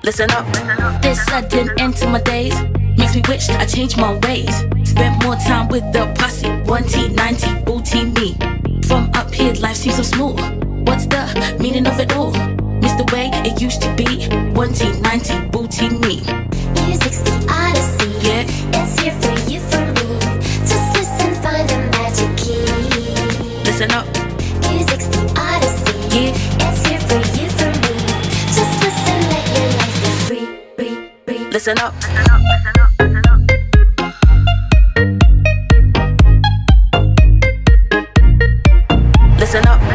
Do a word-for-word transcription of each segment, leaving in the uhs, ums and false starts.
Listen up. This sudden end to my days makes me wish I changed my ways. Spent more time with the posse, one T, ninety, booty me. From up here, life seems so smooth. What's the meaning of it all? Miss the way it used to be. one T, ninety, booty me. Music's the odyssey. Yeah. It's here for you, for me. Just listen, find the magic key. Listen up. Music's the odyssey. Yeah. It's here for you, for me. Just listen, let your life be free, free, free. Listen up. Listen up.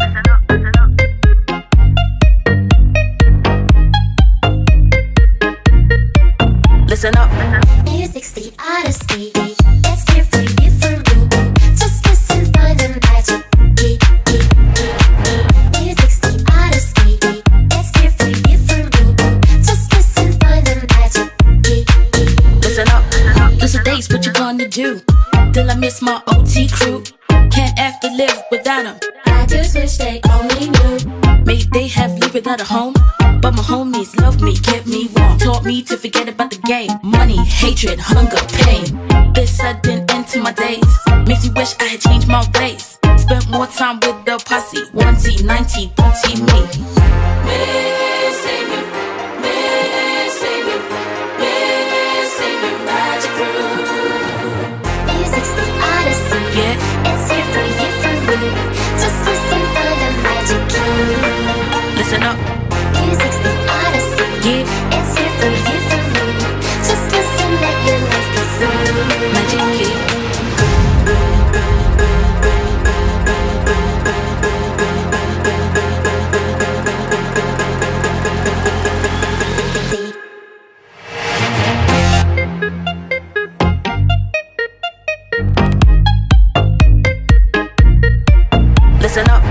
Listen up. Music's the odyssey. It's here for you, for me. Just listen, find the magic key, key, key, key. Music's the odyssey. It's here for you, for me. Just listen, find the magic key, key. Listen up. Those are days, what you gonna do? Till I miss my O T crew. Can't have to live without them. I just wish they only knew. Maybe they have lived without a home, but my homies love me, get me wrong. Taught me to forget about the game. Money, hatred, hunger, pain. This sudden end to my days makes me wish I had changed my ways. Spent more time with the posse, one T, ninety, booty me. Missing you, missing you, missing you, magic crew. Music's the odyssey. Yeah. It's here for you, for me. Just listen, find the magic key. Listen up. Music's the odyssey. Yeah. It's here for you, for me. Just listen, let your life be free. Magic key. Listen up.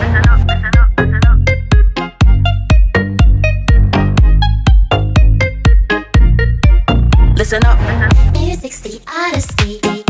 Listen up. Music's the odyssey.